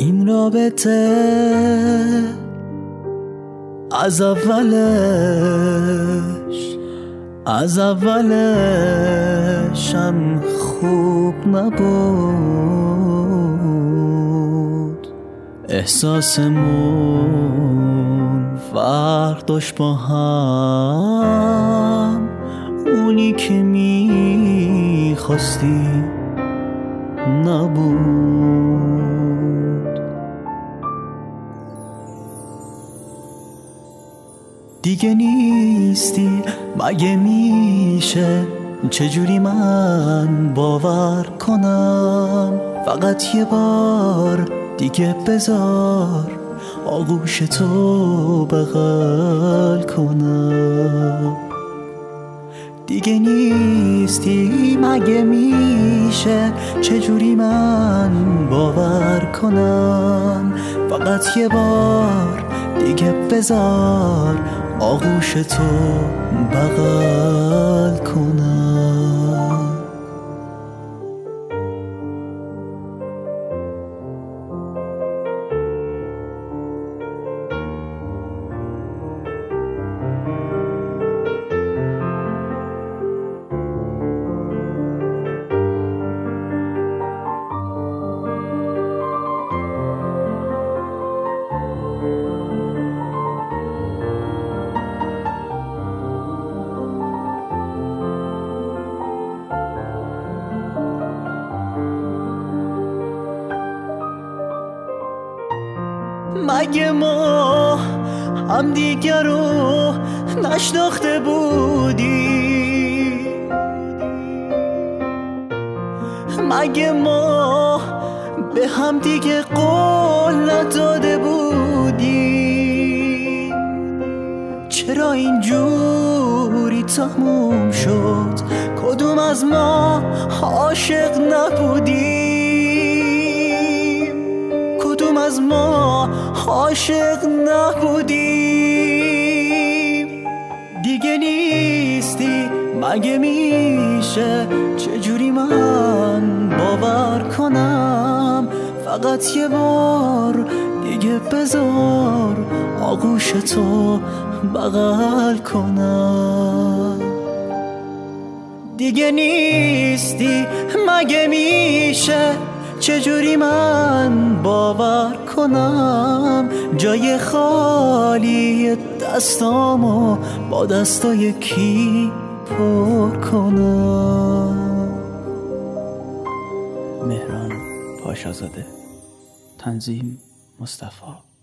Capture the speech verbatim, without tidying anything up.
این رابطه از اولش از اولش هم خوب نبود. احساسمون فرق داشت با هم، اونی که میخواستی نبود. دیگه نیستی مگه میشه، چجوری من باور کنم؟ فقط یه بار دیگه بذار آغوش تو بغل کنم. دیگه نیستی مگه میشه، چجوری من باور کنم؟ فقط یه بار دیگه بذار آغوش تو بغل کنم. مگه ما هم دیگر رو نشناخته بودی؟ مگه ما به هم دیگه قول نداده بودی؟ چرا اینجوری تموم شد؟ کدوم از ما عاشق نبودیم؟ کدوم از ما عاشق نبودیم؟ دیگه نیستی مگه میشه، چجوری من باور کنم؟ فقط یه بار دیگه بذار آغوش تو بغل کنم. دیگه نیستی مگه میشه، چجوری من باور کنم؟ جای خالی دستامو با دستای کی پر کنم؟ مهران پاشازاده، تنظیم مصطفی.